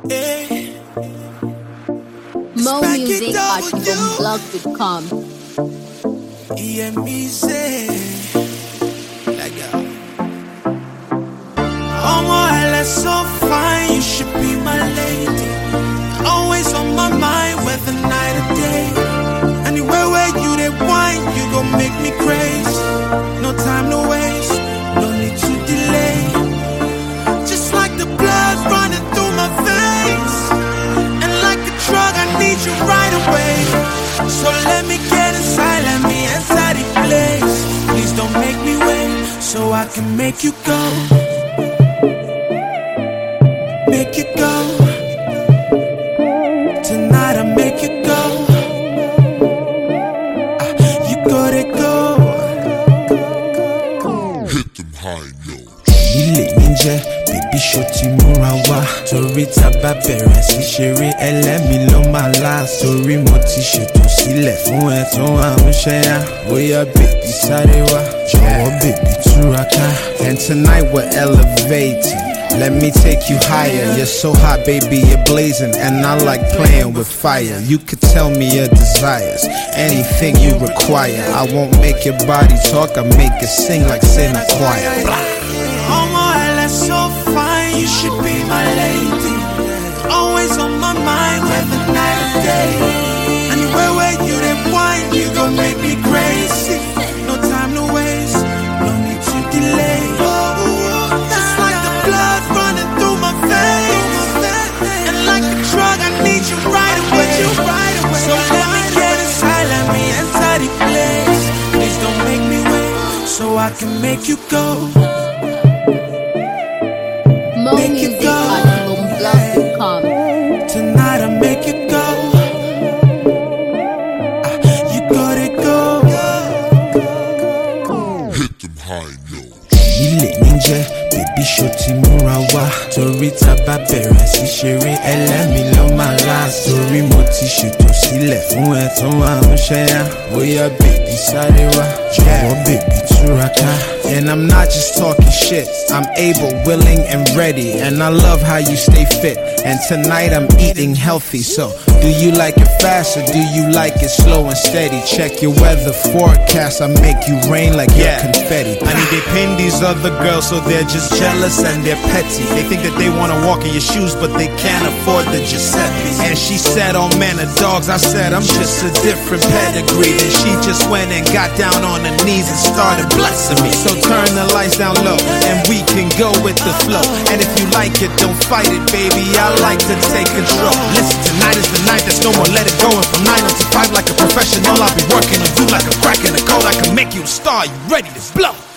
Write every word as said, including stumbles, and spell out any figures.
Hey. Mo Music at blog dot com. E M E Z. Like that. Oh, well, that's so fine. You should be my lady. Always on my mind, whether night or day. Anywhere where you they wine, you gon' make me crazy. No time to waste, no need to delay. Just like the blood running through my veins, and like a drug, I need you right away. So let me get inside, let me inside the place. Please don't make me wait, so I can make you go. Make you go. Tonight I make you go. Ah, you gotta go. Hit them high notes. Ilé ninja, baby shoti múra wá. Torí tábà bẹ̀rẹ̀ sí ṣeré ẹlẹ́mi ló máa last. Torí mo ti ṣètò sílẹ̀ fún ẹ tó àmúṣẹ́ yá. Bóyá baby sáré wá, jọ̀wọ́ baby túraká. And tonight we're elevating. Let me take you higher. You're so hot, baby, you're blazing. And I like playing with fire. You could tell me your desires, anything you require. I won't make your body talk, I make it sing like sing a choir. Oh my, that's so fine. You should be my lady. Always on my mind, whether night or day. Anywhere where you then wine, you gon' make me crazy. No time to waste, no need to delay. Just like the blood running through my veins, and like a drug, I need you right away. So let me get inside, let me enter the place. Please don't make me wait, so I can make you go. Mo Music at blog dot com. Tonight I make you go. Ah, you gotta go. Hit them high notes. Ilé ninja, baby shoti múra wá. Torí tábà bẹ̀rẹ̀ sí ṣeré ẹlẹ́mi ló máa last. Torí mo ti ṣètò sílẹ̀ fún ẹ tó àmúṣẹ́ yá. Bóyá baby sáré wá, jọ̀wọ́ baby túraká. And I'm not just talking shit, I'm able, willing, and ready. And I love how you stay fit. And tonight I'm eating healthy. So, do you like it fast or do you like it slow and steady? Check your weather forecast, I make you rain like yeah. Your confetti. I need they pin these other girls so they're just jealous and they're petty. They think that they wanna walk in your shoes but they can't afford the Giuseppe. And she said, oh man of dogs, I said I'm just a different pedigree. Then she just went and got down on her knees and started blessing me. So turn the lights down low and we can go with the flow. And if you like it, don't fight it, baby, I like to take control. Listen, tonight is the night, that's no more let it go. And from nine until five like a professional, I'll be working on you like a crack in the code. I can make you a star, you ready to blow.